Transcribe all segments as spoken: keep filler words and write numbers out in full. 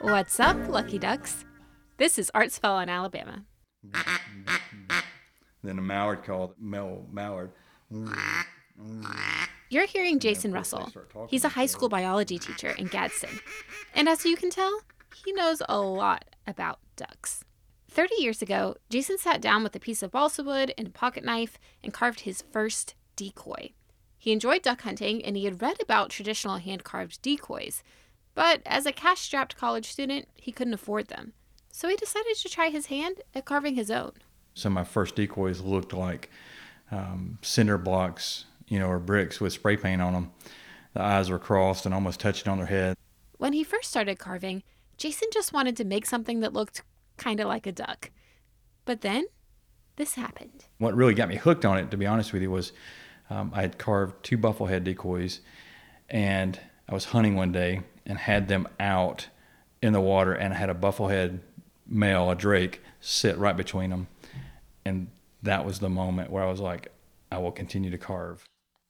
What's up, Lucky Ducks? This is Artsville in Alabama. Then a mallard called Mel Mallard. You're hearing Jason of course they Russell. start talking He's a to high each school other. biology teacher in Gadsden. And as you can tell, he knows a lot about ducks. thirty years ago, Jason sat down with a piece of balsa wood and a pocket knife and carved his first decoy. He enjoyed duck hunting and he had read about traditional hand-carved decoys. But as a cash-strapped college student, he couldn't afford them. So he decided to try his hand at carving his own. Some of my first decoys looked like um, cinder blocks, you know, or bricks with spray paint on them. The eyes were crossed and almost touching on their head. When he first started carving, Jason just wanted to make something that looked kind of like a duck. But then, this happened. What really got me hooked on it, to be honest with you, was um, I had carved two bufflehead decoys, and I was hunting one day and had them out in the water, and I had a bufflehead male, a drake, sit right between them. And that was the moment where I was like, I will continue to carve.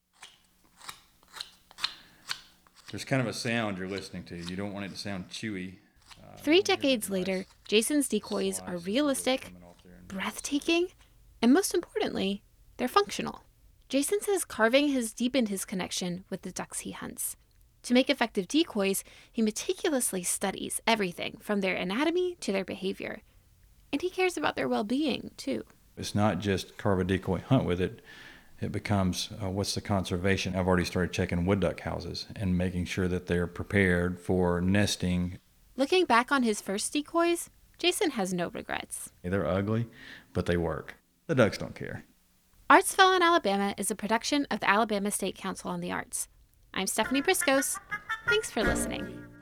There's kind of a sound you're listening to. You don't want it to sound chewy. Uh, Three you hear decades the nice later, Jason's decoys slice are of wood realistic, coming off there and- breathtaking, and most importantly, they're functional. Jason says carving has deepened his connection with the ducks he hunts. To make effective decoys, he meticulously studies everything from their anatomy to their behavior. And he cares about their well-being, too. It's not just carve a decoy, hunt with it. It becomes, uh, what's the conservation? I've already started checking wood duck houses and making sure that they're prepared for nesting. Looking back on his first decoys, Jason has no regrets. They're ugly, but they work. The ducks don't care. Artsville in Alabama is a production of the Alabama State Council on the Arts. I'm Stephanie Briscoes. Thanks for listening.